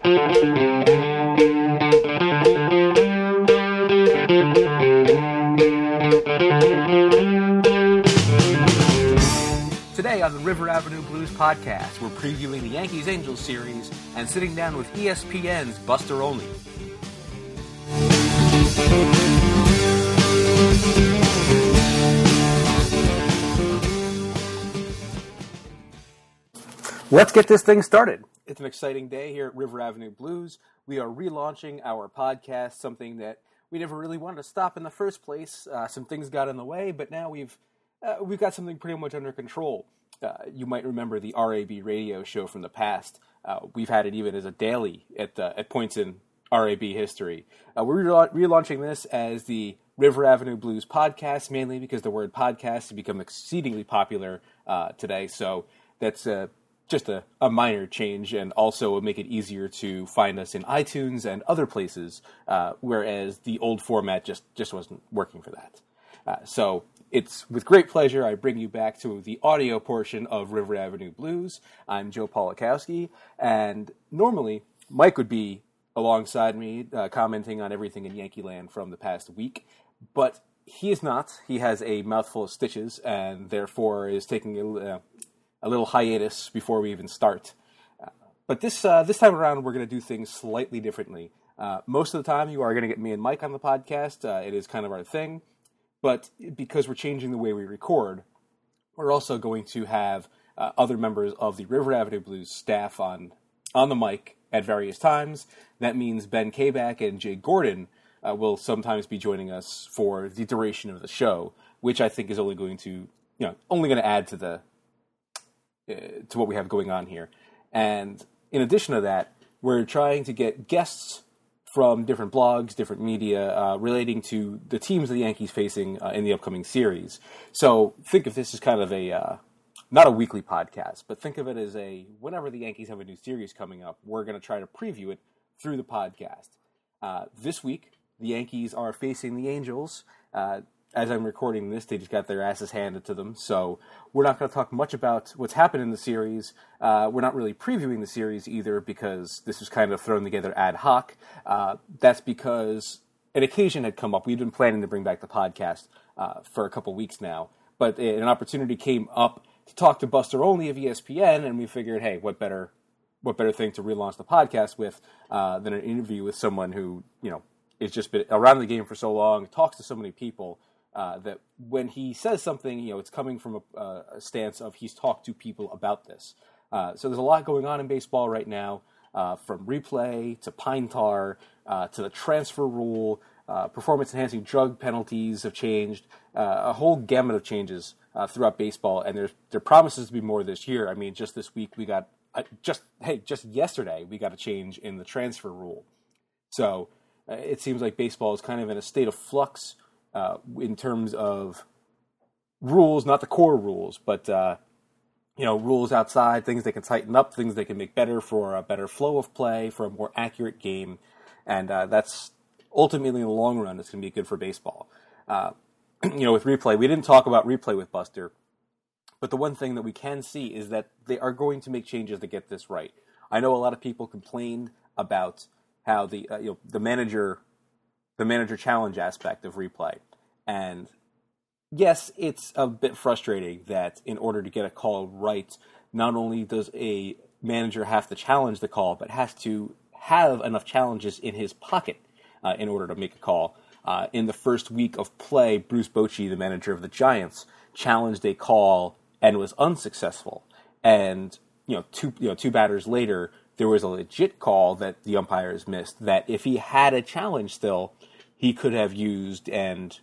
Today on the River Avenue Blues podcast, we're previewing the Yankees-Angels series and sitting down with ESPN's Buster Olney. Let's get this thing started. It's an exciting day here at River Avenue Blues. We are relaunching our podcast, something that we never really wanted to stop in the first place. Some things got in the way, but now we've got something pretty much under control. You might remember the RAB radio show from the past. We've had it even as a daily at points in RAB history. We're relaunching this as the River Avenue Blues podcast, mainly because the word podcast has become exceedingly popular today. So that's just a minor change, and also will make it easier to find us in iTunes and other places, whereas the old format just wasn't working for that. So it's with great pleasure I bring you back to the audio portion of River Avenue Blues. I'm Joe Polakowski, and normally Mike would be alongside me commenting on everything in Yankee Land from the past week, but he is not. He has a mouthful of stitches, and therefore is taking a little hiatus before we even start. But this time around, we're going to do things slightly differently. Most of the time, you are going to get me and Mike on the podcast. It is kind of our thing. But because we're changing the way we record, we're also going to have other members of the River Avenue Blues staff on the mic at various times. That means Ben Kabak and Jay Gordon will sometimes be joining us for the duration of the show, which I think is only going to add to what we have going on here. And in addition to that, we're trying to get guests from different blogs, different media, relating to the teams the Yankees facing in the upcoming series. So think of this as kind of not a weekly podcast, but think of it as whenever the Yankees have a new series coming up, we're going to try to preview it through the podcast. This week, the Yankees are facing the Angels. As I'm recording this, they just got their asses handed to them, so we're not going to talk much about what's happened in the series. We're not really previewing the series either, because this was kind of thrown together ad hoc. That's because an occasion had come up. We'd been planning to bring back the podcast for a couple weeks now, but an opportunity came up to talk to Buster Olney of ESPN, and we figured, hey, what better thing to relaunch the podcast with than an interview with someone who, has just been around the game for so long, talks to so many people, that when he says something, it's coming from a stance of he's talked to people about this. So there's a lot going on in baseball right now, from replay to pine tar to the transfer rule. Performance-enhancing drug penalties have changed. A whole gamut of changes throughout baseball, and there promises to be more this year. I mean, just this week we got just yesterday we got a change in the transfer rule. So it seems like baseball is kind of in a state of flux. In terms of rules, not the core rules, but rules outside, things they can tighten up, things they can make better for a better flow of play, for a more accurate game, and that's ultimately in the long run, it's going to be good for baseball. With replay, we didn't talk about replay with Buster, but the one thing that we can see is that they are going to make changes to get this right. I know a lot of people complained about how the manager challenge aspect of replay. And yes, it's a bit frustrating that in order to get a call right, not only does a manager have to challenge the call, but has to have enough challenges in his pocket in order to make a call. In the first week of play, Bruce Bochy, the manager of the Giants, challenged a call and was unsuccessful. And two batters later, there was a legit call that the umpires missed that if he had a challenge still, he could have used, and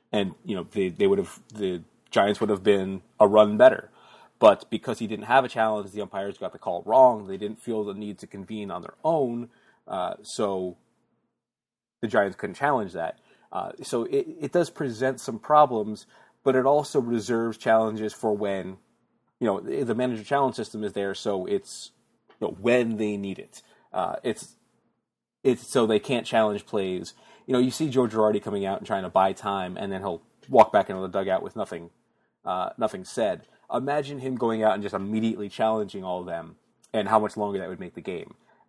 the Giants would have been a run better. But because he didn't have a challenge, the umpires got the call wrong. They didn't feel the need to convene on their own, so the Giants couldn't challenge that. So it does present some problems, but it also reserves challenges for when, the manager challenge system is there, so it's when they need it. It's so they can't challenge plays. You see Joe Girardi coming out and trying to buy time, and then he'll walk back into the dugout with nothing said. Imagine him going out and just immediately challenging all of them, and how much longer that would make the game.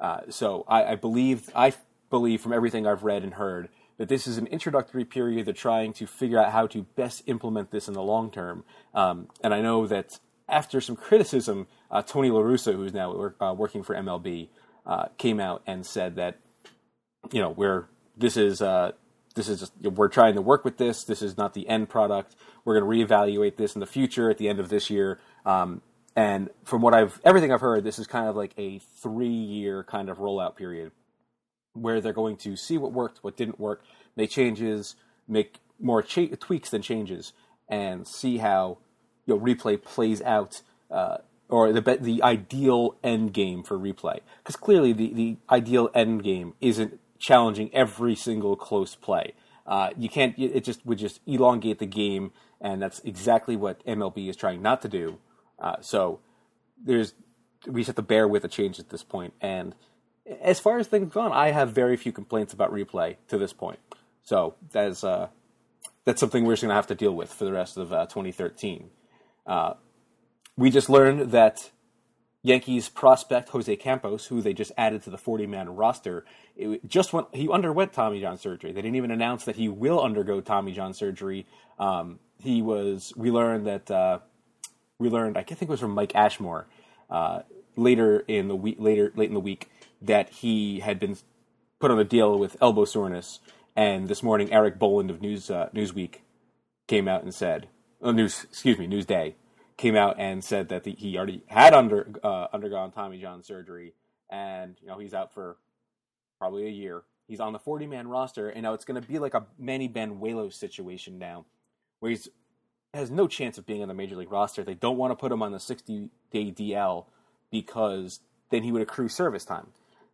So I believe from everything I've read and heard that this is an introductory period. They're trying to figure out how to best implement this in the long term. And I know that after some criticism, Tony La Russa, who's now working for MLB, came out and said that we're trying to work with this. This is not the end product. We're going to reevaluate this in the future at the end of this year. And from everything I've heard, this is kind of like a 3-year kind of rollout period where they're going to see what worked, what didn't work, make changes, make more tweaks than changes, and see how replay plays out, or the ideal end game for replay. Because clearly the ideal end game isn't challenging every single close play. You can't. It would just elongate the game, and that's exactly what MLB is trying not to do. So we just have to bear with the change at this point. And as far as things gone, I have very few complaints about replay to this point. So that's something we're just going to have to deal with for the rest of 2013. We just learned that Yankees prospect Jose Campos, who they just added to the 40-man roster, he underwent Tommy John surgery. They didn't even announce that he will undergo Tommy John surgery. We learned, I think it was from Mike Ashmore, late in the week, that he had been put on a deal with elbow soreness. And this morning, Eric Boland of Newsweek came out and said, Newsday came out and said that he already had undergone Tommy John surgery, and he's out for probably a year. He's on the 40-man roster, and now it's going to be like a Manny Banuelos situation now, where he has no chance of being on the Major League roster. They don't want to put him on the 60-day DL because then he would accrue service time,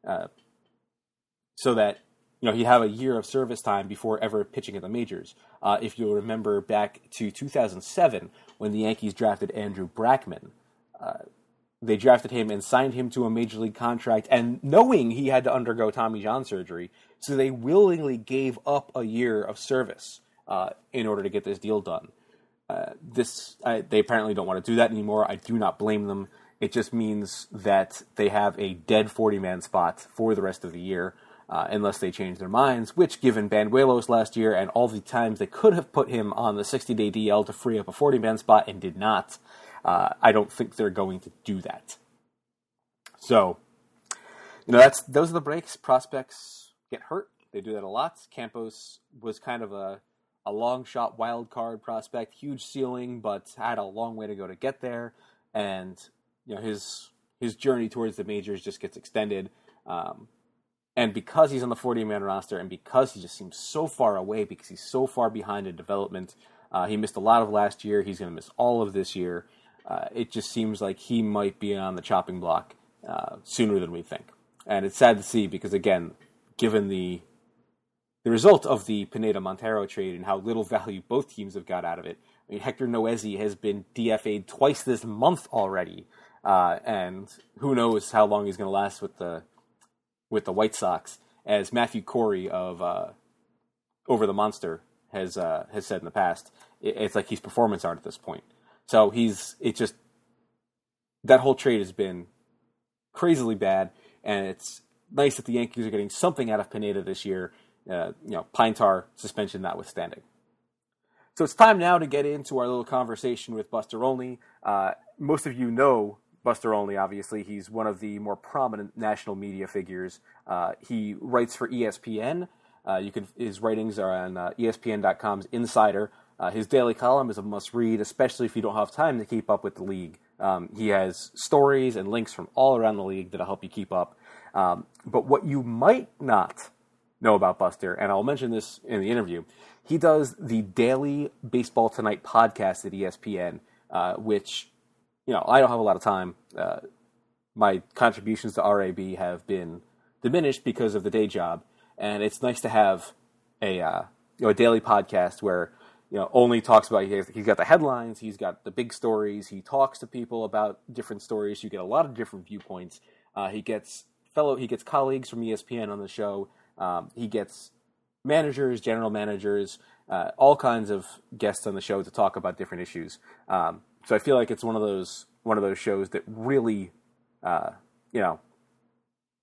so that he'd have a year of service time before ever pitching at the majors. If you'll remember back to 2007, when the Yankees drafted Andrew Brackman, they drafted him and signed him to a major league contract, and knowing he had to undergo Tommy John surgery, so they willingly gave up a year of service in order to get this deal done. They apparently don't want to do that anymore. I do not blame them. It just means that they have a dead 40-man spot for the rest of the year, unless they change their minds, which, given Banuelos last year and all the times they could have put him on the 60-day DL to free up a 40-man spot and did not, I don't think they're going to do that. So, those are the breaks. Prospects get hurt. They do that a lot. Campos was kind of a long shot wild card prospect, huge ceiling, but had a long way to go to get there. And his journey towards the majors just gets extended. And because he's on the 40-man roster, and because he just seems so far away, because he's so far behind in development, he missed a lot of last year. He's going to miss all of this year. It just seems like he might be on the chopping block sooner than we think. And it's sad to see because, again, given the result of the Pineda-Montero trade and how little value both teams have got out of it, I mean, Hector Noesi has been DFA'd twice this month already, and who knows how long he's going to last with the White Sox, as Matthew Corey of Over the Monster has said in the past. It's like he's performance art at this point. So that whole trade has been crazily bad, and it's nice that the Yankees are getting something out of Pineda this year, pine tar suspension notwithstanding. So it's time now to get into our little conversation with Buster Olney. Most of you know Buster Olney, obviously. He's one of the more prominent national media figures. He writes for ESPN. His writings are on ESPN.com's Insider. His daily column is a must-read, especially if you don't have time to keep up with the league. He has stories and links from all around the league that'll help you keep up. But what you might not know about Buster, and I'll mention this in the interview, he does the daily Baseball Tonight podcast at ESPN, which, I don't have a lot of time. My contributions to RAB have been diminished because of the day job, and it's nice to have a daily podcast where only talks about, he's got the headlines, he's got the big stories, he talks to people about different stories, you get a lot of different viewpoints. He gets colleagues from ESPN on the show, he gets managers, general managers, all kinds of guests on the show to talk about different issues. So I feel like it's one of those shows that really,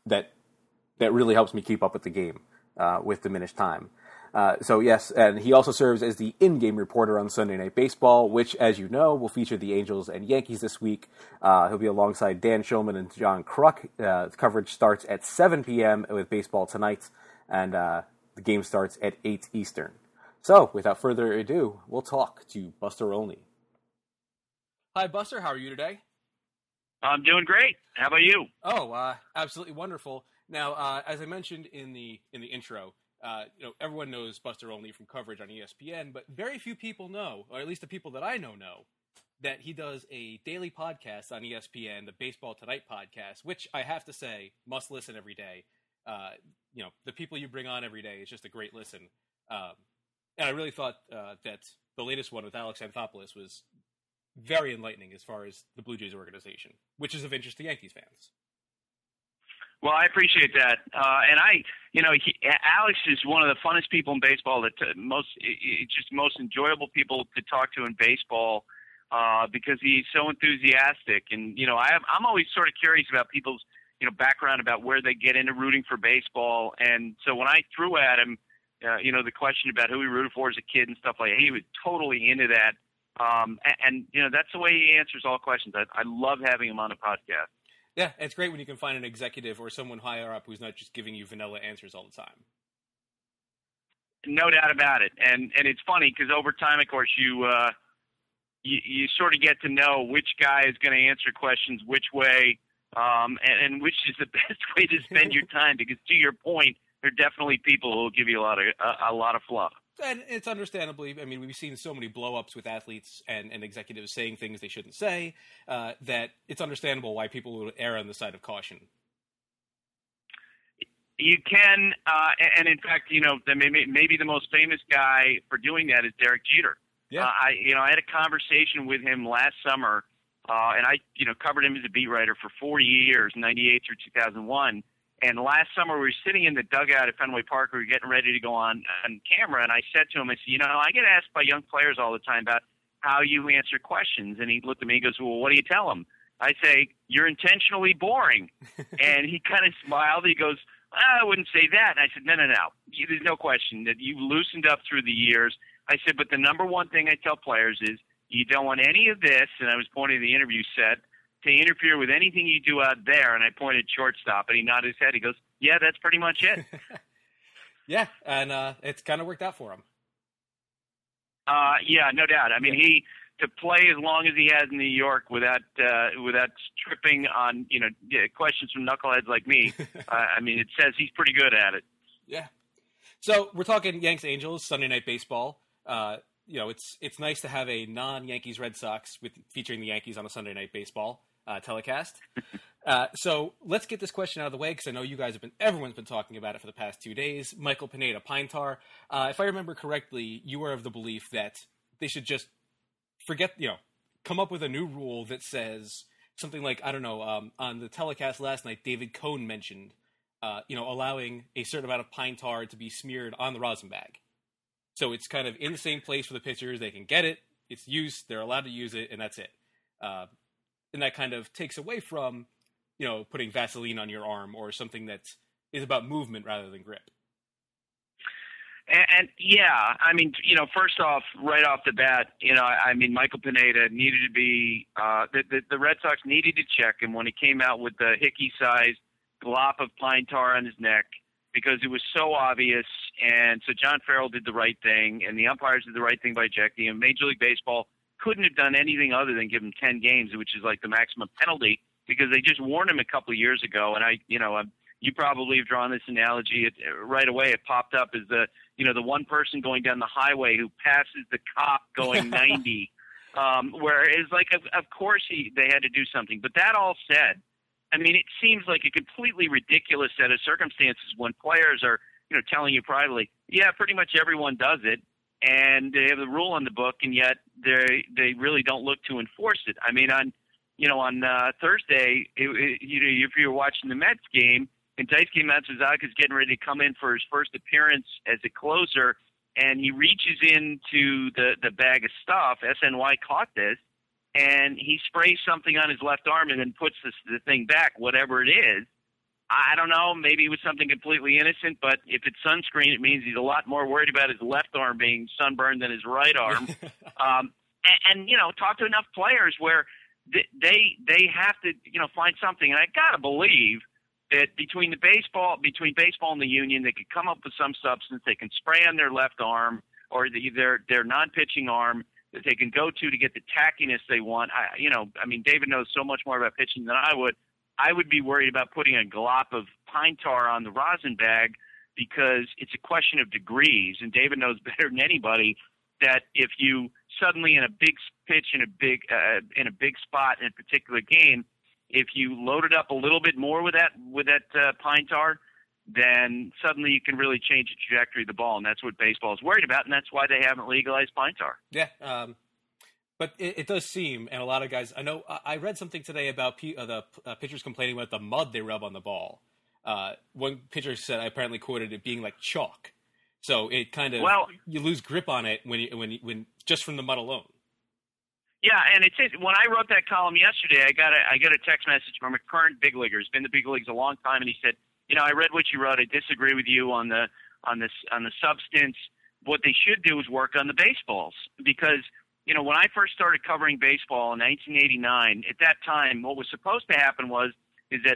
that really helps me keep up with the game with diminished time. So yes, and he also serves as the in-game reporter on Sunday Night Baseball, which, as you know, will feature the Angels and Yankees this week. He'll be alongside Dan Shulman and John Kruk. Coverage starts at 7 p.m. with Baseball Tonight, and the game starts at 8 Eastern. So, without further ado, we'll talk to Buster Olney. Hi, Buster. How are you today? I'm doing great. How about you? Oh, absolutely wonderful. Now, as I mentioned in the intro, everyone knows Buster Olney from coverage on ESPN, but very few people know, or at least the people that I know, that he does a daily podcast on ESPN, the Baseball Tonight podcast, which I have to say, must listen every day. The people you bring on every day is just a great listen. And I really thought that the latest one with Alex Anthopoulos was very enlightening as far as the Blue Jays organization, which is of interest to Yankees fans. Well, I appreciate that, and Alex is one of the funnest people in baseball. Most enjoyable people to talk to in baseball because he's so enthusiastic. And I'm always sort of curious about people's background, about where they get into rooting for baseball. And so when I threw at him, the question about who he rooted for as a kid and stuff like that, he was totally into that. And that's the way he answers all questions. I love having him on the podcast. Yeah, it's great when you can find an executive or someone higher up who's not just giving you vanilla answers all the time. No doubt about it. And it's funny because over time, of course, you sort of get to know which guy is going to answer questions which way, and which is the best way to spend your time. Because to your point, there are definitely people who will give you a lot of fluff. And it's understandably, I mean, we've seen so many blow-ups with athletes and executives saying things they shouldn't say, that it's understandable why people would err on the side of caution. You can, and in fact, maybe the most famous guy for doing that is Derek Jeter. Yeah. I had a conversation with him last summer, and I covered him as a beat writer for 4 years, 98 through 2001. And last summer, we were sitting in the dugout at Fenway Park. We were getting ready to go on camera. And I said to him, I said, I get asked by young players all the time about how you answer questions. And he looked at me and goes, well, what do you tell them? I say, you're intentionally boring. And he kind of smiled. He goes, I wouldn't say that. And I said, no. There's no question that you've loosened up through the years. I said, but the number one thing I tell players is you don't want any of this. And I was pointing to the interview set, to interfere with anything you do out there. And I pointed shortstop, and he nodded his head. He goes, yeah, that's pretty much it. Yeah, and it's kind of worked out for him. Yeah, no doubt. I mean, to play as long as he has in New York without tripping on, questions from knuckleheads like me, it says he's pretty good at it. Yeah. So we're talking Yanks-Angels, Sunday Night Baseball. It's nice to have a non-Yankees Red Sox featuring the Yankees on a Sunday Night Baseball telecast. So let's get this question out of the way because I know everyone's been talking about it for the past 2 days. Michael Pineda, Pine Tar. If I remember correctly, you were of the belief that they should just forget, come up with a new rule that says something like, I don't know, on the telecast last night, David Cohn mentioned, allowing a certain amount of Pine Tar to be smeared on the rosin bag. So it's kind of in the same place for the pitchers. They can get it. It's used. They're allowed to use it, and that's it. And that kind of takes away from, putting Vaseline on your arm or something that is about movement rather than grip. And yeah, first off, right off the bat, Michael Pineda needed to be the Red Sox needed to check him when he came out with the Hickey-sized glop of pine tar on his neck, because it was so obvious. And so John Farrell did the right thing, and the umpires did the right thing by ejecting him. Major League Baseball couldn't have done anything other than give him 10 games, which is like the maximum penalty, because they just warned him a couple of years ago. And you probably have drawn this analogy right away. It popped up as the one person going down the highway who passes the cop going 90, where it's like, of course they had to do something. But that all said, it seems like a completely ridiculous set of circumstances when players are, telling you privately, yeah, pretty much everyone does it, and they have the rule on the book, and yet they really don't look to enforce it. On Thursday, if you were watching the Mets game, and Daisuke Matsuzaka's getting ready to come in for his first appearance as a closer, and he reaches into the bag of stuff. SNY caught this, and he sprays something on his left arm and then puts the thing back, whatever it is. I don't know. Maybe it was something completely innocent, but if it's sunscreen, it means he's a lot more worried about his left arm being sunburned than his right arm. And talk to enough players where they have to, find something. And I got to believe that between baseball and the union, they could come up with some substance they can spray on their left arm or their non-pitching arm that they can go to get the tackiness they want. David knows so much more about pitching than I would. I would be worried about putting a glop of pine tar on the rosin bag because it's a question of degrees. And David knows better than anybody that if you suddenly in a big pitch in a big spot in a particular game, if you load it up a little bit more with that pine tar, then suddenly you can really change the trajectory of the ball, and that's what baseball is worried about, and that's why they haven't legalized pine tar. Yeah, but it does seem, and a lot of guys, I know, I read something today about the pitchers complaining about the mud they rub on the ball. One pitcher said, I apparently quoted it being like chalk, so it kind of you lose grip on it when just from the mud alone. Yeah, and when I wrote that column yesterday, I got a text message from a current big leaguer. He's been in the big leagues a long time, and he said, I read what you wrote. I disagree with you on the substance. What they should do is work on the baseballs because, when I first started covering baseball in 1989, at that time, what was supposed to happen is that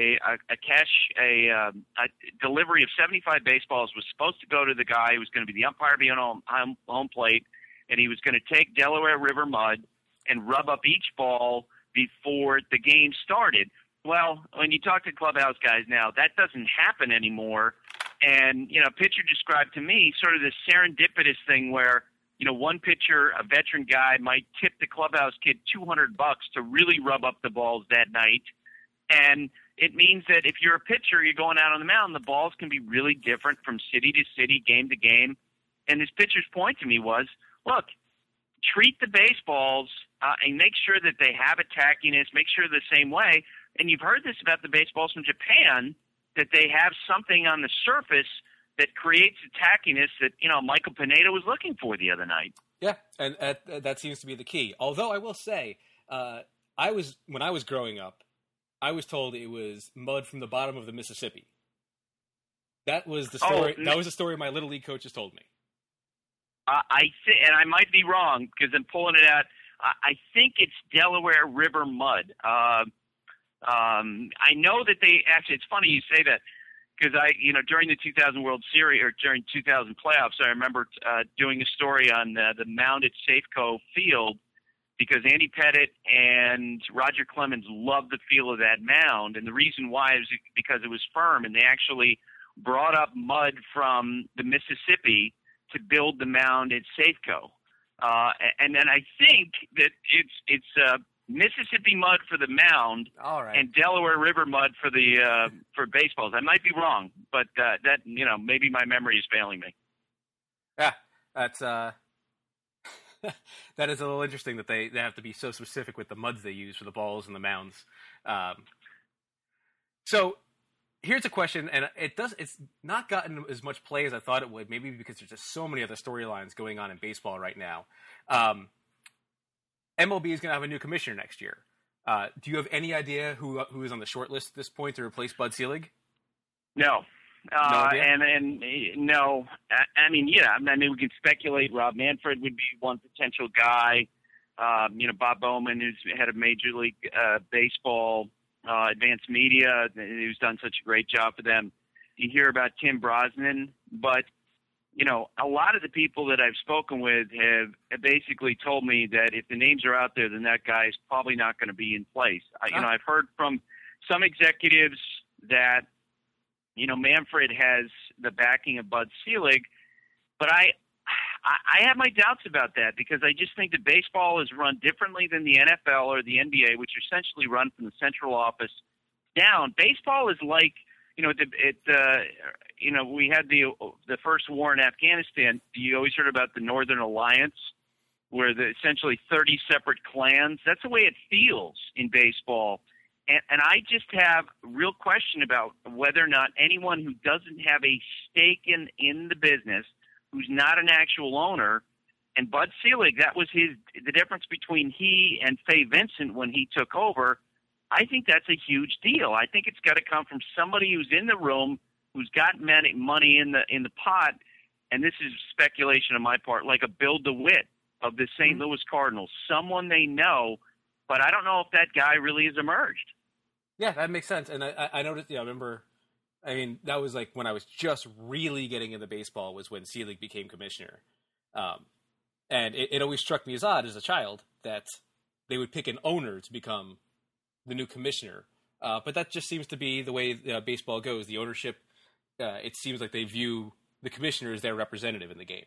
a delivery of 75 baseballs was supposed to go to the guy who was going to be the umpire behind home plate, and he was going to take Delaware River mud and rub up each ball before the game started. Well, when you talk to clubhouse guys now, that doesn't happen anymore. And, pitcher described to me sort of this serendipitous thing where, one pitcher, a veteran guy, might tip the clubhouse kid $200 to really rub up the balls that night. And it means that if you're a pitcher, you're going out on the mound, the balls can be really different from city to city, game to game. And this pitcher's point to me was, look, treat the baseballs and make sure that they have a tackiness, make sure they're the same way. And you've heard this about the baseballs from Japan, that they have something on the surface that creates a tackiness that, Michael Pineda was looking for the other night. Yeah, and that seems to be the key. Although I will say, when I was growing up, I was told it was mud from the bottom of the Mississippi. That was the story. That was the story my Little League coaches told me. And I might be wrong because I'm pulling it out. I think it's Delaware River mud. I know that it's funny you say that because during the 2000 World Series or during 2000 playoffs, I remember doing a story on the mound at Safeco Field because Andy Pettit and Roger Clemens loved the feel of that mound. And the reason why is because it was firm, and they actually brought up mud from the Mississippi to build the mound at Safeco. And then I think that it's Mississippi mud for the mound, all right, and Delaware River mud for baseballs. I might be wrong, but that maybe my memory is failing me. Yeah, that's that is a little interesting that they have to be so specific with the muds they use for the balls and the mounds. So here's a question, and it's not gotten as much play as I thought it would, maybe because there's just so many other storylines going on in baseball right now. MLB is going to have a new commissioner next year. Do you have any idea who is on the short list at this point to replace Bud Selig? No. No idea? And no. I mean, we can speculate. Rob Manfred would be one potential guy. Bob Bowman, who's head of Major League Baseball, Advanced Media, who's done such a great job for them. You hear about Tim Brosnan, but a lot of the people that I've spoken with have basically told me that if the names are out there, then that guy is probably not going to be in place. I've heard from some executives that, Manfred has the backing of Bud Selig, but I have my doubts about that because I just think that baseball is run differently than the NFL or the NBA, which are essentially run from the central office down. Baseball is like, we had the first war in Afghanistan. You always heard about the Northern Alliance, where essentially 30 separate clans. That's the way it feels in baseball. And I just have a real question about whether or not anyone who doesn't have a stake in the business, who's not an actual owner, and Bud Selig, that was the difference between he and Fay Vincent when he took over. I think that's a huge deal. I think it's got to come from somebody who's in the room, who's got money in the pot, and this is speculation on my part, like a Bill DeWitt of the St. Louis Cardinals, someone they know, but I don't know if that guy really has emerged. Yeah, that makes sense. And I noticed, I remember, that was like when I was just really getting into baseball was when Selig became commissioner. And it always struck me as odd as a child that they would pick an owner to become the new commissioner. But that just seems to be the way baseball goes. The ownership, it seems like they view the commissioner as their representative in the game.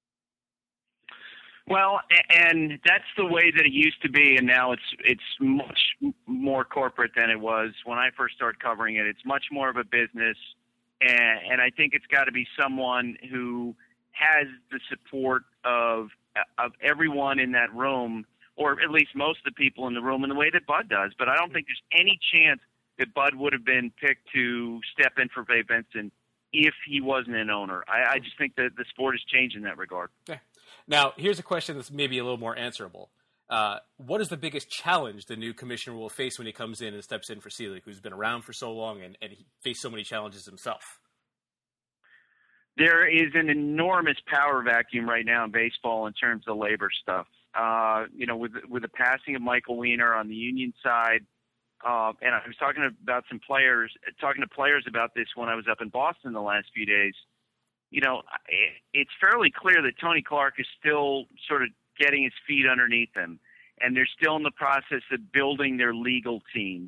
Well, and that's the way that it used to be, and now it's much more corporate than it was when I first started covering it. It's much more of a business, and I think it's got to be someone who has the support of everyone in that room, or at least most of the people in the room, in the way that Bud does. But I don't think there's any chance that Bud would have been picked to step in for Ray Vincent if he wasn't an owner. I just think that the sport has changed in that regard. Yeah. Now, here's a question that's maybe a little more answerable. What is the biggest challenge the new commissioner will face when he comes in and steps in for Selig, who's been around for so long and he faced so many challenges himself? There is an enormous power vacuum right now in baseball in terms of labor stuff. With the passing of Michael Weiner on the union side, and I was talking to players about this when I was up in Boston the last few days. It's fairly clear that Tony Clark is still sort of getting his feet underneath him, and they're still in the process of building their legal team.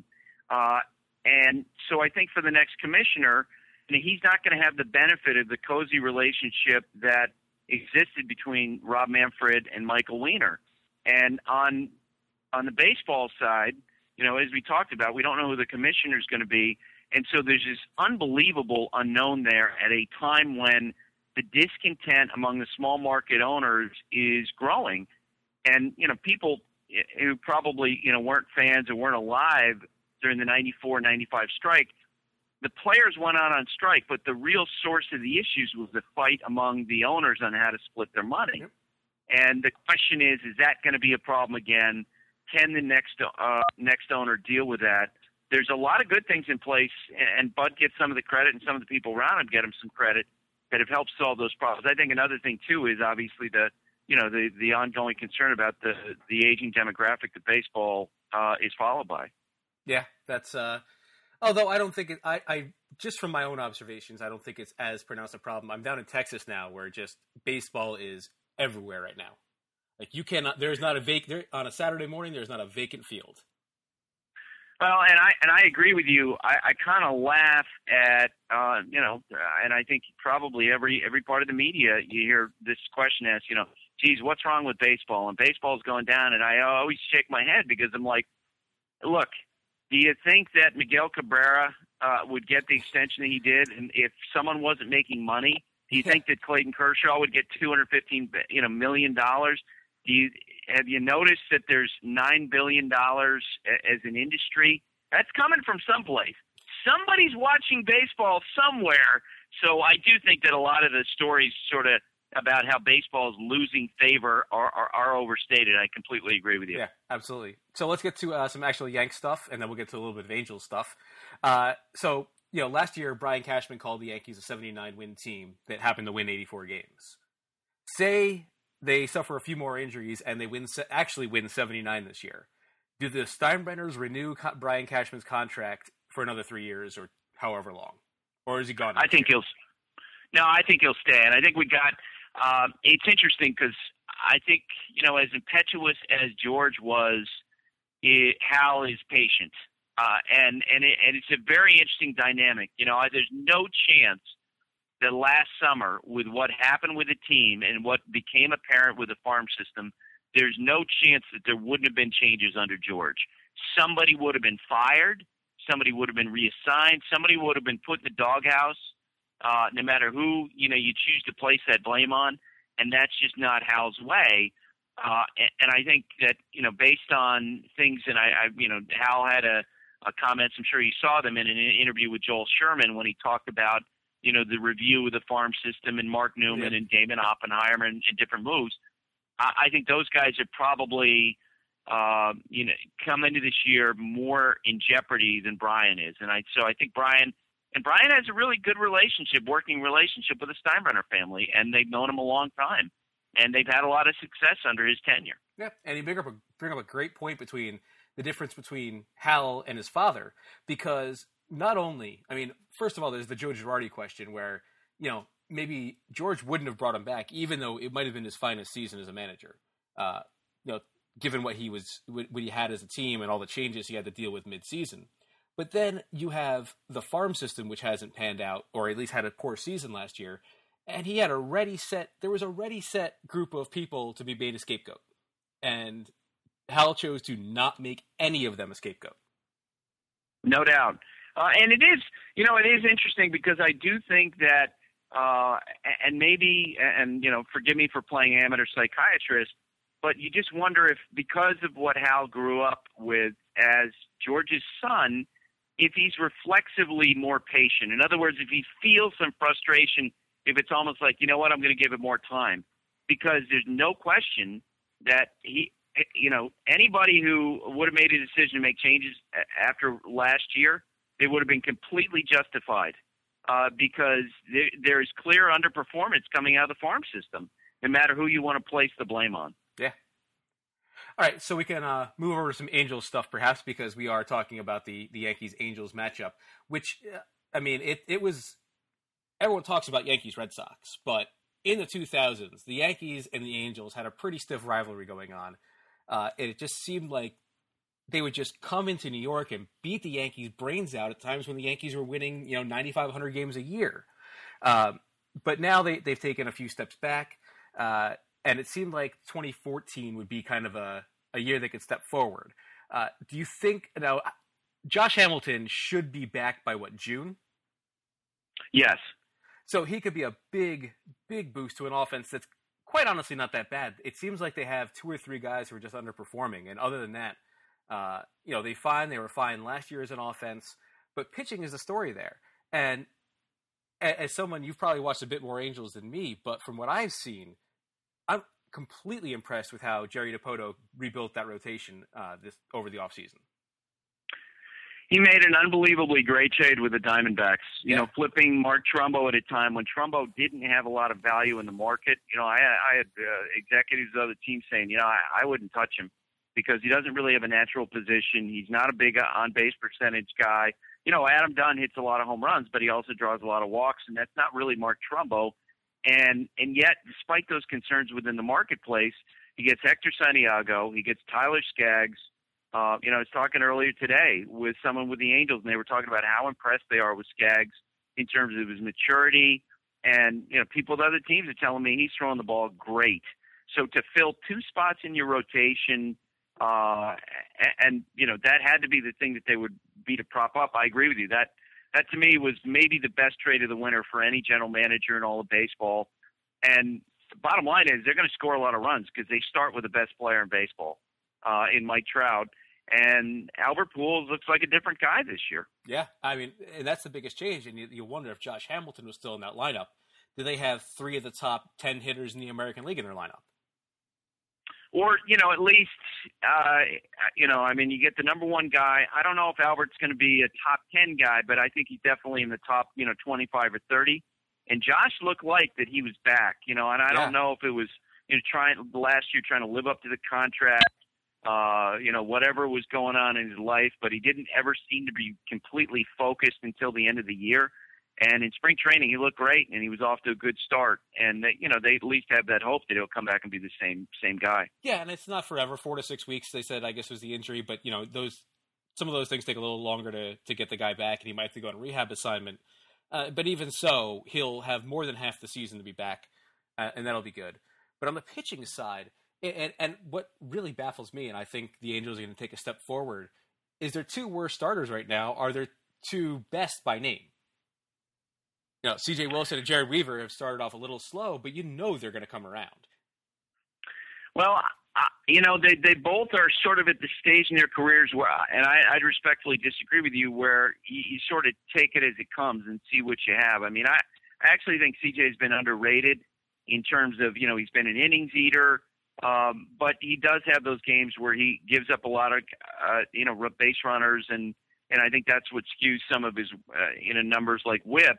And so I think for the next commissioner, he's not going to have the benefit of the cozy relationship that existed between Rob Manfred and Michael Weiner. And on the baseball side, as we talked about, we don't know who the commissioner is going to be. And so there's this unbelievable unknown there at a time when the discontent among the small market owners is growing. And, people who probably, weren't fans or weren't alive during the 94-95 strike, the players went out on strike, but the real source of the issues was the fight among the owners on how to split their money. Yep. And the question is that going to be a problem again? Can the next owner deal with that? There's a lot of good things in place, and Bud gets some of the credit, and some of the people around him get him some credit that have helped solve those problems. I think another thing too is obviously the ongoing concern about the aging demographic that baseball is followed by. Yeah, that's. Although I don't think I just from my own observations, I don't think it's as pronounced a problem. I'm down in Texas now, where just baseball is everywhere right now. Like you cannot. There's not on a Saturday morning. There's not a vacant field. Well, and I agree with you. I kind of laugh at and I think probably every part of the media you hear this question asked. Geez, what's wrong with baseball? And baseball's going down, and I always shake my head because I'm like, look, do you think that Miguel Cabrera would get the extension that he did, and if someone wasn't making money? Do you think that Clayton Kershaw would get $215 million? Have you noticed that there's $9 billion as an industry? That's coming from someplace. Somebody's watching baseball somewhere. So I do think that a lot of the stories sort of about how baseball is losing favor are overstated. I completely agree with you. Yeah, absolutely. So let's get to some actual Yank stuff, and then we'll get to a little bit of Angels stuff. Last year, Brian Cashman called the Yankees a 79-win team that happened to win 84 games. Say they suffer a few more injuries and they win 79 this year. Do the Steinbrenners renew Brian Cashman's contract for another 3 years or however long? Or is he gone? I think he'll stay. And I think we got it's interesting because I think, as impetuous as George was, Hal is patient. And it's a very interesting dynamic. There's no chance that last summer, with what happened with the team and what became apparent with the farm system, there's no chance that there wouldn't have been changes under George. Somebody would have been fired. Somebody would have been reassigned. Somebody would have been put in the doghouse, no matter who, you choose to place that blame on. And that's just not Hal's way. And I think that, based on things, and Hal had a comments, I'm sure you saw them in an interview with Joel Sherman when he talked about, the review of the farm system and Mark Newman and Damon Oppenheimer and different moves. I think those guys are probably come into this year more in jeopardy than Brian is. So I think Brian has a really good working relationship with the Steinbrenner family, and they've known him a long time, and they've had a lot of success under his tenure. Yeah, and you bring up a great point between the difference between Hal and his father, because not only, I mean, first of all, there's the Joe Girardi question where, maybe George wouldn't have brought him back, even though it might have been his finest season as a manager, given what he had as a team and all the changes he had to deal with mid-season. But then you have the farm system, which hasn't panned out, or at least had a poor season last year, and there was a ready set group of people to be made a scapegoat. And Hal chose to not make any of them a scapegoat. No doubt. And it is interesting because I do think that, forgive me for playing amateur psychiatrist, but you just wonder if, because of what Hal grew up with as George's son, if he's reflexively more patient. In other words, if he feels some frustration, if it's almost like, I'm going to give it more time. Because there's no question that anybody who would have made a decision to make changes after last year, they would have been completely justified because there is clear underperformance coming out of the farm system, no matter who you want to place the blame on. Yeah. All right, so we can move over to some Angels stuff, perhaps, because we are talking about the Yankees-Angels matchup, which, it was – everyone talks about Yankees-Red Sox, but in the 2000s, the Yankees and the Angels had a pretty stiff rivalry going on. And it just seemed like they would just come into New York and beat the Yankees' brains out at times when the Yankees were winning, 9,500 games a year. But now they've taken a few steps back, and it seemed like 2014 would be kind of a year they could step forward. Do you think now Josh Hamilton should be back by June? Yes. So he could be a big, big boost to an offense that's quite honestly not that bad. It seems like they have two or three guys who are just underperforming, and other than that, they were fine last year as an offense, but pitching is the story there. And as someone, you've probably watched a bit more Angels than me, but from what I've seen, I'm completely impressed with how Jerry Dipoto rebuilt that rotation over the offseason. He made an unbelievably great trade with the Diamondbacks, flipping Mark Trumbo at a time when Trumbo didn't have a lot of value in the market. I had executives of the team saying, I wouldn't touch him because he doesn't really have a natural position. He's not a big on-base percentage guy. Adam Dunn hits a lot of home runs, but he also draws a lot of walks, and that's not really Mark Trumbo. And yet, despite those concerns within the marketplace, he gets Hector Santiago, he gets Tyler Skaggs. I was talking earlier today with someone with the Angels, and they were talking about how impressed they are with Skaggs in terms of his maturity. And, people at other teams are telling me he's throwing the ball great. So to fill two spots in your rotation, that had to be the thing that they would be to prop up. I agree with you. That to me was maybe the best trade of the winter for any general manager in all of baseball. And the bottom line is they're going to score a lot of runs because they start with the best player in baseball, in Mike Trout. And Albert Pujols looks like a different guy this year. Yeah, and that's the biggest change. And you wonder if Josh Hamilton was still in that lineup. Do they have 3 of the top 10 hitters in the American League in their lineup? Or, at least, you get the number one guy. I don't know if Albert's going to be a top 10 guy, but I think he's definitely in the top, 25 or 30. And Josh looked like that he was back, and I don't know if it was, last year trying to live up to the contract, whatever was going on in his life, but he didn't ever seem to be completely focused until the end of the year. And in spring training, he looked great, and he was off to a good start. And they at least have that hope that he'll come back and be the same guy. Yeah, and it's not forever. 4 to 6 weeks, they said, I guess, was the injury. But some of those things take a little longer to get the guy back, and he might have to go on a rehab assignment. But even so, he'll have more than half the season to be back, and that'll be good. But on the pitching side, and what really baffles me, and I think the Angels are going to take a step forward, is their 2 worst starters right now are their 2 best by name. C.J. Wilson and Jared Weaver have started off a little slow, but they're going to come around. Well, they both are sort of at the stage in their careers where, and I'd respectfully disagree with you, where you sort of take it as it comes and see what you have. I mean, I actually think C.J.'s been underrated in terms of, he's been an innings eater. But he does have those games where he gives up a lot of, base runners, and I think that's what skews some of his, numbers like WHIP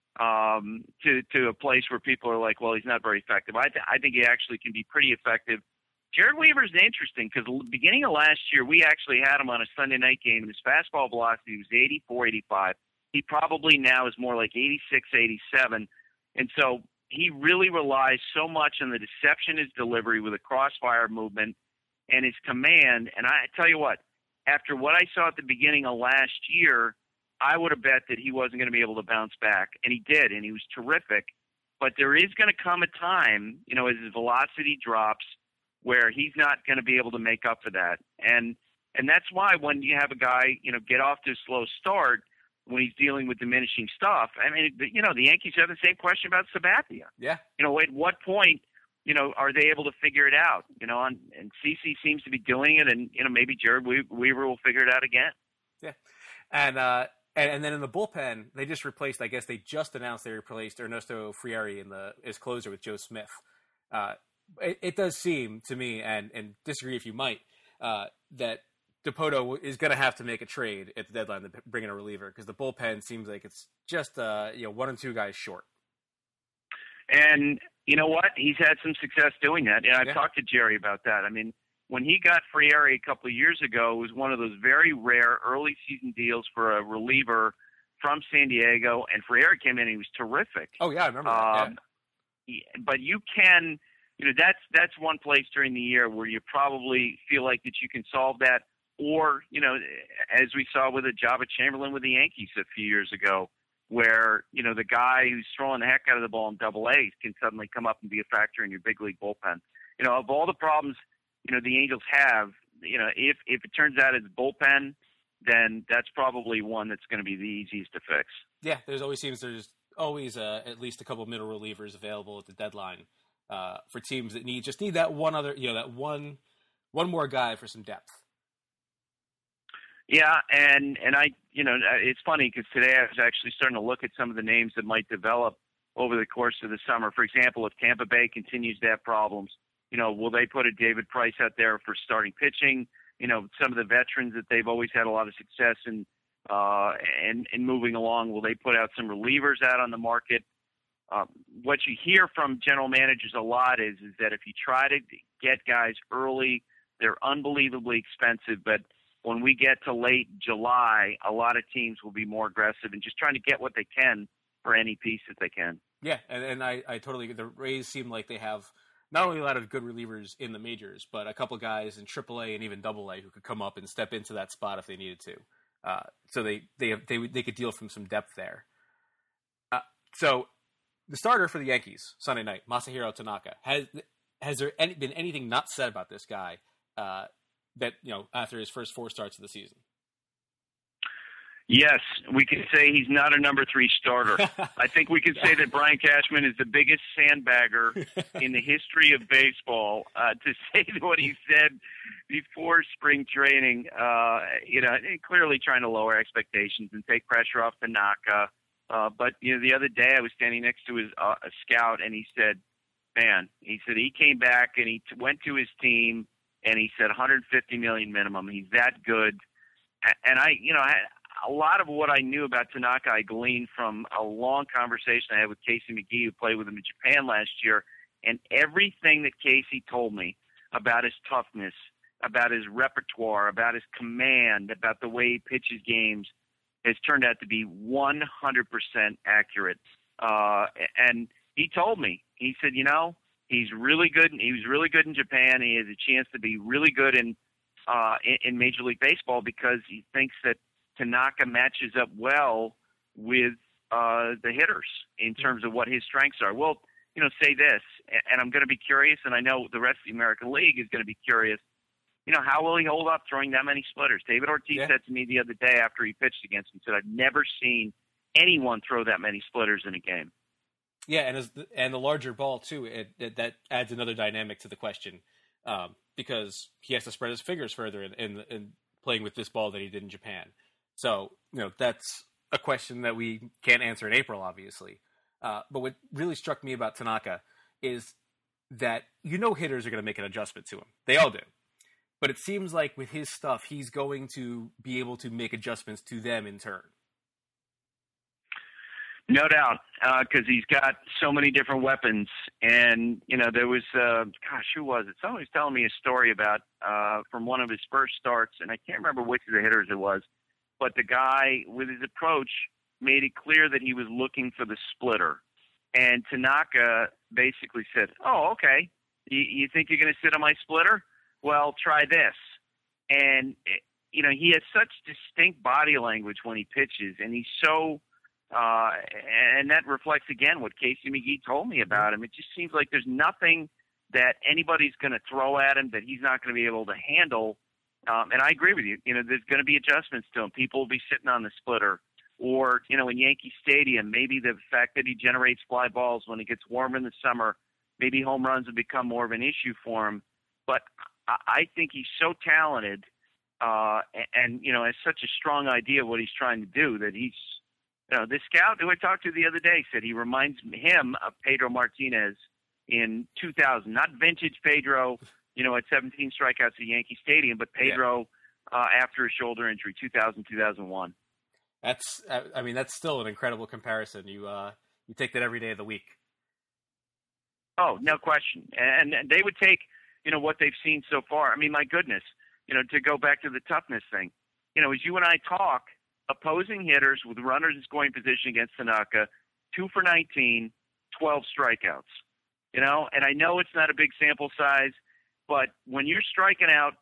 to a place where people are like, well, he's not very effective. I think he actually can be pretty effective. Jared Weaver's interesting because the beginning of last year, we actually had him on a Sunday night game, and his fastball velocity was 84, 85. He probably now is more like 86, 87. And so he really relies so much on the deception his delivery with a crossfire movement and his command. And I tell you what, after what I saw at the beginning of last year, I would have bet that he wasn't going to be able to bounce back. And he did, and he was terrific. But there is going to come a time, as his velocity drops, where he's not going to be able to make up for that. And that's why when you have a guy, get off to a slow start when he's dealing with diminishing stuff, I mean, the Yankees have the same question about Sabathia. Yeah. At what point, are they able to figure it out? And CC seems to be doing it, and, maybe Jared Weaver will figure it out again. Yeah. And then in the bullpen, they just replaced, I guess they just announced they replaced Ernesto Frieri as closer with Joe Smith. It does seem to me, and disagree if you might, that Dipoto is going to have to make a trade at the deadline to bring in a reliever because the bullpen seems like it's just one and two guys short. And you know what? He's had some success doing that. And I've talked to Jerry about that. I mean, when he got Frieri a couple of years ago, it was one of those very rare early season deals for a reliever from San Diego, and Frieri came in and he was terrific. Oh, yeah, I remember that. Yeah. But you can, that's one place during the year where you probably feel like that you can solve that. Or, as we saw with Jabba Chamberlain with the Yankees a few years ago, where, the guy who's throwing the heck out of the ball in Double-A can suddenly come up and be a factor in your big league bullpen. Of all the problems, the Angels have, if it turns out it's bullpen, then that's probably one that's going to be the easiest to fix. Yeah, there's always at least a couple of middle relievers available at the deadline for teams that need that one other, that one more guy for some depth. Yeah, and I, it's funny because today I was actually starting to look at some of the names that might develop over the course of the summer. For example, if Tampa Bay continues to have problems, will they put a David Price out there for starting pitching? Some of the veterans that they've always had a lot of success in moving along, will they put out some relievers out on the market? What you hear from general managers a lot is that if you try to get guys early, they're unbelievably expensive, but when we get to late July, a lot of teams will be more aggressive and just trying to get what they can for any piece that they can. Yeah, and I totally agree. The Rays seem like they have not only a lot of good relievers in the majors, but a couple guys in AAA and even AA who could come up and step into that spot if they needed to. So they could deal from some depth there. So the starter for the Yankees Sunday night, Masahiro Tanaka, has there been anything not said about this guy? That after his first four starts of the season? Yes, we can say he's not a number 3 starter. I think we can say that Brian Cashman is the biggest sandbagger in the history of baseball. To say what he said before spring training, clearly trying to lower expectations and take pressure off Tanaka. But the other day I was standing next to a scout, and he said, he came back and he went to his team. And he said 150 million minimum. He's that good. And a lot of what I knew about Tanaka, I gleaned from a long conversation I had with Casey McGee, who played with him in Japan last year. And everything that Casey told me about his toughness, about his repertoire, about his command, about the way he pitches games, has turned out to be 100% accurate. And he told me, he said, he's really good. He was really good in Japan. He has a chance to be really good in Major League Baseball because he thinks that Tanaka matches up well with the hitters in terms of what his strengths are. Well, say this, and I'm going to be curious, and I know the rest of the American League is going to be curious. How will he hold up throwing that many splitters? David Ortiz said to me the other day after he pitched against him, said, I've never seen anyone throw that many splitters in a game. Yeah, and the larger ball too. That adds another dynamic to the question because he has to spread his fingers further in playing with this ball that he did in Japan. So that's a question that we can't answer in April, obviously. But what really struck me about Tanaka is that hitters are going to make an adjustment to him. They all do. But it seems like with his stuff, he's going to be able to make adjustments to them in turn. No doubt, because he's got so many different weapons. And, there was, who was it? Someone was telling me a story about from one of his first starts, and I can't remember which of the hitters it was, but the guy, with his approach, made it clear that he was looking for the splitter. And Tanaka basically said, oh, okay, you think you're going to sit on my splitter? Well, try this. And, he has such distinct body language when he pitches, and he's so and that reflects, again, what Casey McGee told me about him. It just seems like there's nothing that anybody's going to throw at him that he's not going to be able to handle. And I agree with you. There's going to be adjustments to him. People will be sitting on the splitter. Or, in Yankee Stadium, maybe the fact that he generates fly balls when it gets warmer in the summer, maybe home runs will become more of an issue for him. But I think he's so talented and has such a strong idea of what he's trying to do that he's, this scout who I talked to the other day said he reminds him of Pedro Martinez in 2000, not vintage Pedro, at 17 strikeouts at Yankee Stadium, but Pedro after a shoulder injury, 2000, 2001. That's still an incredible comparison. You take that every day of the week. Oh, no question. And they would take, what they've seen so far. I mean, my goodness, to go back to the toughness thing, as you and I talk, opposing hitters with runners in scoring position against Tanaka, 2 for 19, 12 strikeouts. And I know it's not a big sample size, but when you're striking out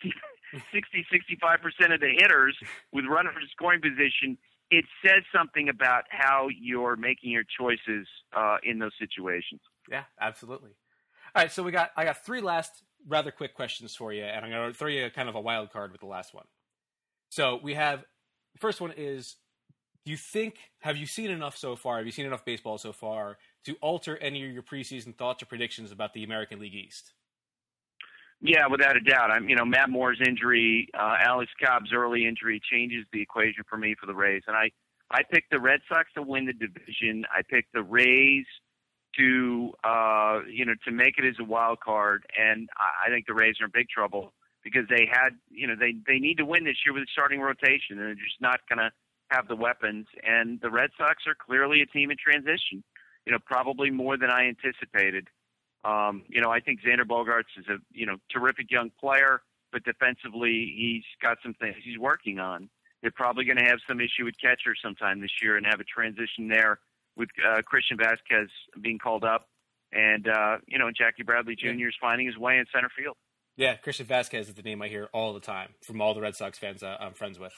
65% of the hitters with runners in scoring position, it says something about how you're making your choices in those situations. Yeah, absolutely. All right, so I got 3 last rather quick questions for you, and I'm going to throw you kind of a wild card with the last one. So we have, the first one is, have you seen enough so far, have you seen enough baseball so far to alter any of your preseason thoughts or predictions about the American League East? Yeah, without a doubt. Matt Moore's injury, Alex Cobb's early injury changes the equation for me for the Rays. And I picked the Red Sox to win the division. I picked the Rays to make it as a wild card. And I think the Rays are in big trouble because they had, they need to win this year with a starting rotation, and they're just not going to have the weapons. And the Red Sox are clearly a team in transition, probably more than I anticipated. I think Xander Bogaerts is a, terrific young player, but defensively he's got some things he's working on. They're probably going to have some issue with catcher sometime this year and have a transition there with Christian Vasquez being called up and Jackie Bradley Jr. is finding his way in center field. Yeah, Christian Vasquez is the name I hear all the time from all the Red Sox fans I'm friends with.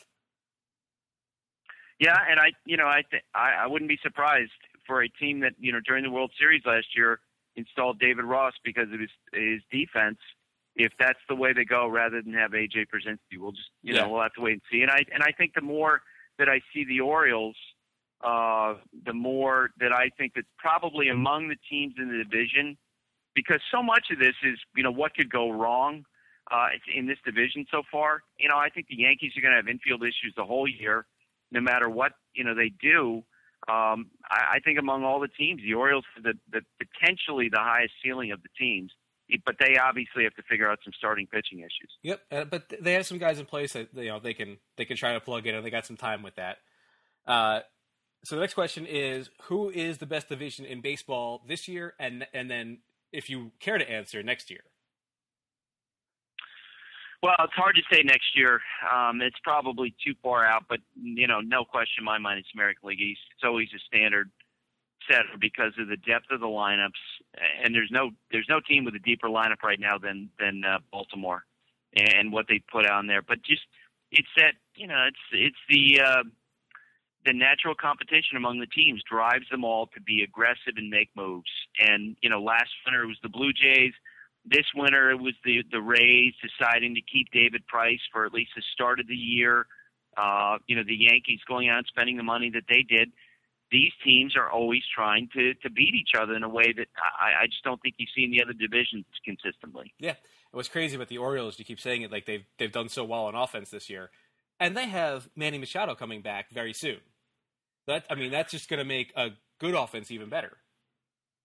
Yeah, and I wouldn't be surprised for a team that, during the World Series last year installed David Ross because of his defense, if that's the way they go rather than have A.J. Pierzynski. We'll just, we'll have to wait and see. And I think the more that I see the Orioles, the more that I think that probably among the teams in the division, because so much of this is, what could go wrong in this division so far. I think the Yankees are going to have infield issues the whole year, no matter what, they do. I think among all the teams, the Orioles have the potentially the highest ceiling of the teams, but they obviously have to figure out some starting pitching issues. Yep, but they have some guys in place that they can try to plug in, and they got some time with that. So the next question is, who is the best division in baseball this year, and then if you care to answer, next year? Well, it's hard to say next year. It's probably too far out, but, no question in my mind it's American League East. It's always a standard setter because of the depth of the lineups, and there's no team with a deeper lineup right now than Baltimore and what they put on there. But just it's that, it's the natural competition among the teams drives them all to be aggressive and make moves. And, last winter it was the Blue Jays. This winter, it was the Rays deciding to keep David Price for at least the start of the year. The Yankees going out and spending the money that they did. These teams are always trying to beat each other in a way that I just don't think you see in the other divisions consistently. Yeah, it was crazy about the Orioles. You keep saying it like they've done so well on offense this year, and they have Manny Machado coming back very soon. That's just going to make a good offense even better.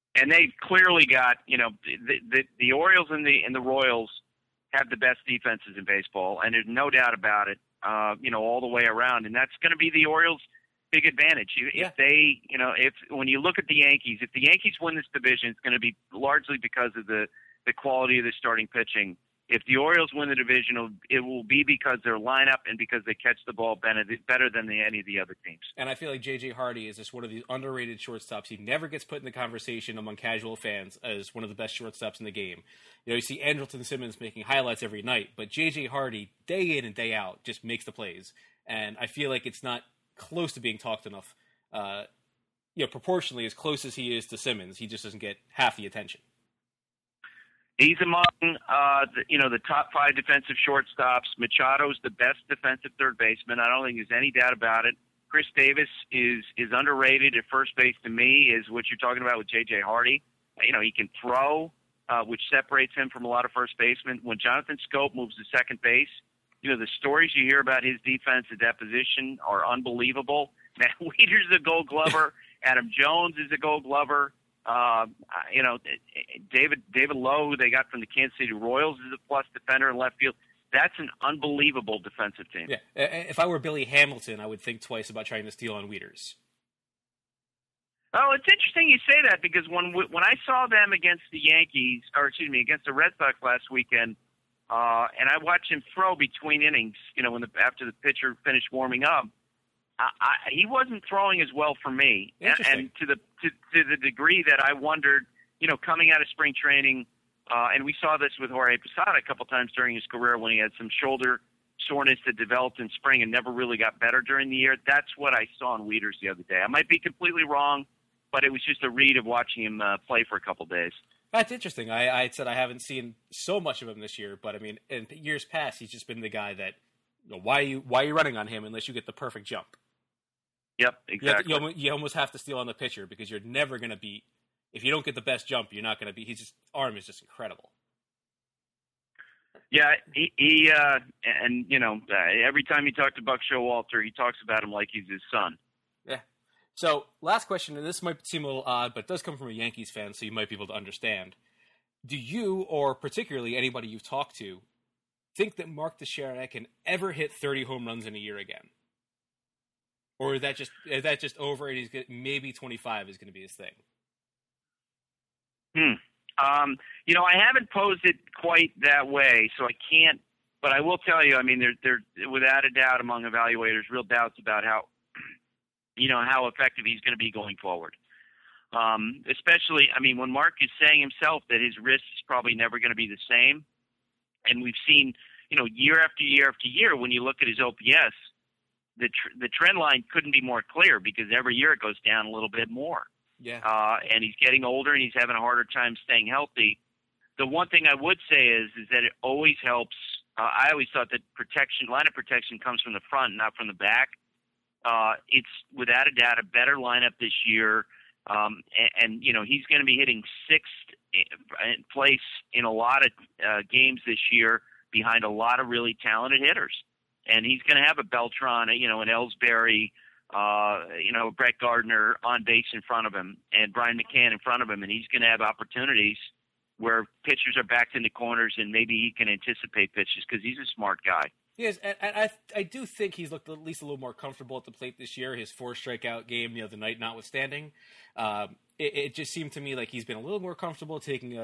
And they've clearly got, the Orioles and the Royals have the best defenses in baseball, and there's no doubt about it, all the way around. And that's going to be the Orioles' big advantage. If they, when you look at the Yankees, if the Yankees win this division, it's going to be largely because of the quality of the starting pitching. If the Orioles win the division, it will be because their lineup and because they catch the ball better than any of the other teams. And I feel like J.J. Hardy is just one of the underrated shortstops. He never gets put in the conversation among casual fans as one of the best shortstops in the game. You see Andrelton Simmons making highlights every night, but J.J. Hardy, day in and day out, just makes the plays. And I feel like it's not close to being talked enough. Proportionally, as close as he is to Simmons, he just doesn't get half the attention. He's among the top 5 defensive shortstops. Machado's the best defensive third baseman. I don't think there's any doubt about it. Chris Davis is underrated at first base to me, is what you're talking about with J.J. Hardy. He can throw, which separates him from a lot of first basemen. When Jonathan Scope moves to second base, the stories you hear about his defense at that position are unbelievable. Matt Wieters is a Gold Glover. Adam Jones is a Gold Glover. David Lowe, who they got from the Kansas City Royals, is a plus defender in left field. That's an unbelievable defensive team. Yeah, if I were Billy Hamilton, I would think twice about trying to steal on Wieters. Oh, it's interesting you say that, because when I saw them against the against the Red Sox last weekend, and I watched him throw between innings, after the pitcher finished warming up, he wasn't throwing as well for me, and to the degree that I wondered, coming out of spring training, and we saw this with Jorge Posada a couple times during his career when he had some shoulder soreness that developed in spring and never really got better during the year. That's what I saw in Wieters the other day. I might be completely wrong, but it was just a read of watching him play for a couple days. That's interesting. I said I haven't seen so much of him this year, but I mean, in years past, he's just been the guy that, why are you running on him unless you get the perfect jump? Yep, exactly. You almost have to steal on the pitcher because you're never going to beat. If you don't get the best jump, you're not going to beat. Arm is just incredible. Yeah, he every time you talk to Buck Showalter, he talks about him like he's his son. Yeah. So, last question, and this might seem a little odd, but it does come from a Yankees fan, so you might be able to understand. Do you, or particularly anybody you've talked to, think that Mark Teixeira can ever hit 30 home runs in a year again? Or is that just over and maybe 25 is going to be his thing? I haven't posed it quite that way, so I can't, but I will tell you, I mean, there's without a doubt among evaluators, real doubts about how effective he's going to be going forward. Especially, I mean, when Mark is saying himself that his wrist is probably never going to be the same, and we've seen, year after year after year, when you look at his OPS, the trend line couldn't be more clear because every year it goes down a little bit more. Yeah. And he's getting older and he's having a harder time staying healthy. The one thing I would say is that it always helps. I always thought that line of protection comes from the front, not from the back. It's without a doubt a better lineup this year. And he's going to be hitting sixth place in a lot of games this year behind a lot of really talented hitters. And he's going to have a Beltran, an Ellsbury, Brett Gardner on base in front of him and Brian McCann in front of him. And he's going to have opportunities where pitchers are backed into corners and maybe he can anticipate pitches because he's a smart guy. Yes, and I do think he's looked at least a little more comfortable at the plate this year. His 4-strikeout game the other night notwithstanding. It just seemed to me like he's been a little more comfortable taking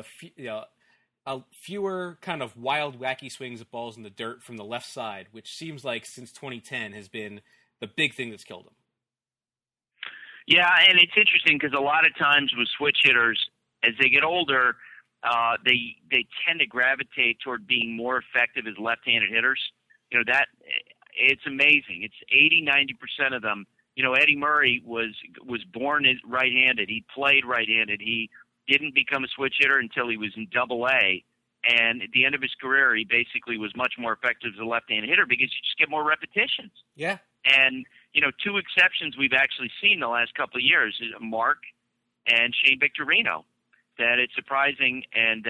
fewer kind of wild, wacky swings at balls in the dirt from the left side, which seems like since 2010 has been the big thing that's killed him. Yeah, and it's interesting because a lot of times with switch hitters, as they get older, they tend to gravitate toward being more effective as left-handed hitters. That it's amazing. It's 80-90% of them. Eddie Murray was born as right-handed. He played right-handed. He didn't become a switch hitter until he was in Double-A, and at the end of his career, he basically was much more effective as a left-handed hitter because you just get more repetitions. Yeah. And, two exceptions we've actually seen the last couple of years, Mark and Shane Victorino, that it's surprising. And,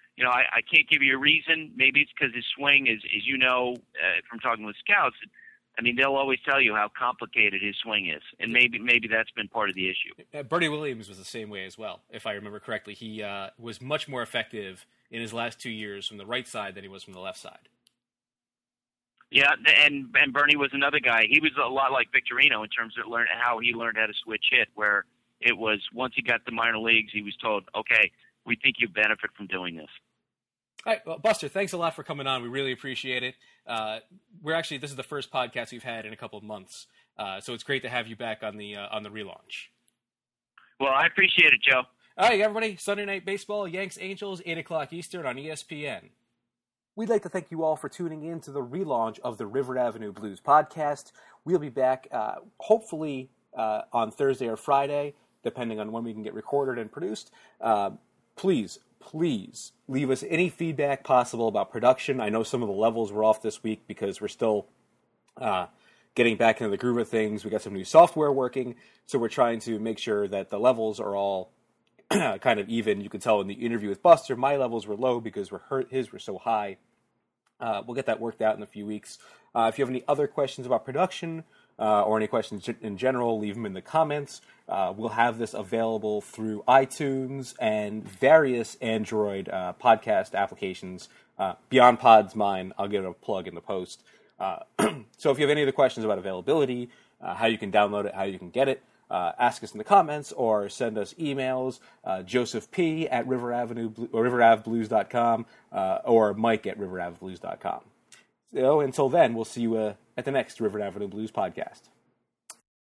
I can't give you a reason. Maybe it's because his swing is, from talking with scouts, I mean, they'll always tell you how complicated his swing is, and maybe that's been part of the issue. Bernie Williams was the same way as well, if I remember correctly. He was much more effective in his last 2 years from the right side than he was from the left side. Yeah, and Bernie was another guy. He was a lot like Victorino in terms of how he learned how to switch hit, where it was once he got to the minor leagues, he was told, okay, we think you benefit from doing this. All right, well, Buster, thanks a lot for coming on. We really appreciate it. This is the first podcast we've had in a couple of months, so it's great to have you back on the relaunch. Well, I appreciate it, Joe. All right, everybody, Sunday Night Baseball, Yanks Angels, 8 o'clock Eastern on ESPN. We'd like to thank you all for tuning in to the relaunch of the River Avenue Blues podcast. We'll be back hopefully on Thursday or Friday, depending on when we can get recorded and produced. Please leave us any feedback possible about production. I know some of the levels were off this week because we're still getting back into the groove of things. We got some new software working, so we're trying to make sure that the levels are all kind of even. You could tell in the interview with Buster, my levels were low because his were so high. We'll get that worked out in a few weeks. If you have any other questions about production or any questions in general, leave them in the comments. We'll have this available through iTunes and various Android podcast applications. Beyond Pod's mine, I'll give it a plug in the post. So if you have any other questions about availability, how you can download it, how you can get it, ask us in the comments or send us emails, Joseph P. at riveravblues.com or Mike at riveravblues.com. So until then, we'll see you at the next River Avenue Blues podcast.